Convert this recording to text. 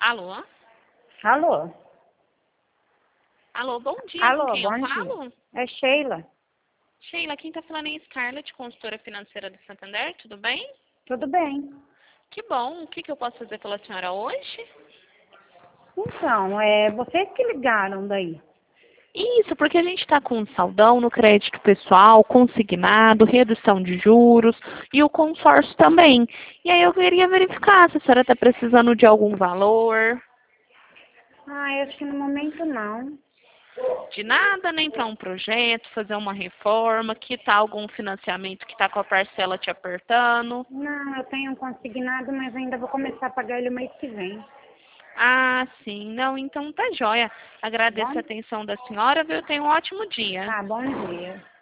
Alô? Alô? Alô, bom dia. Alô, Com quem bom eu dia. falo? É Sheila. Sheila, quem tá falando é Scarlett, consultora financeira do Santander, tudo bem? Tudo bem? Que bom. O que eu posso fazer pela senhora hoje? Então, vocês que ligaram daí. Isso, porque a gente está com um saldão no crédito pessoal, consignado, redução de juros e o consórcio também. E aí eu queria verificar se a senhora está precisando de algum valor. Ah, eu acho que no momento não. De nada, nem para um projeto, fazer uma reforma, quitar algum financiamento que está com a parcela te apertando. Não, eu tenho um consignado, mas ainda vou começar a pagar ele o mês que vem. Ah, sim. Não, então tá joia. Tá Agradeço a bom? atenção da senhora, viu? Tenha um ótimo dia. Tá, bom dia.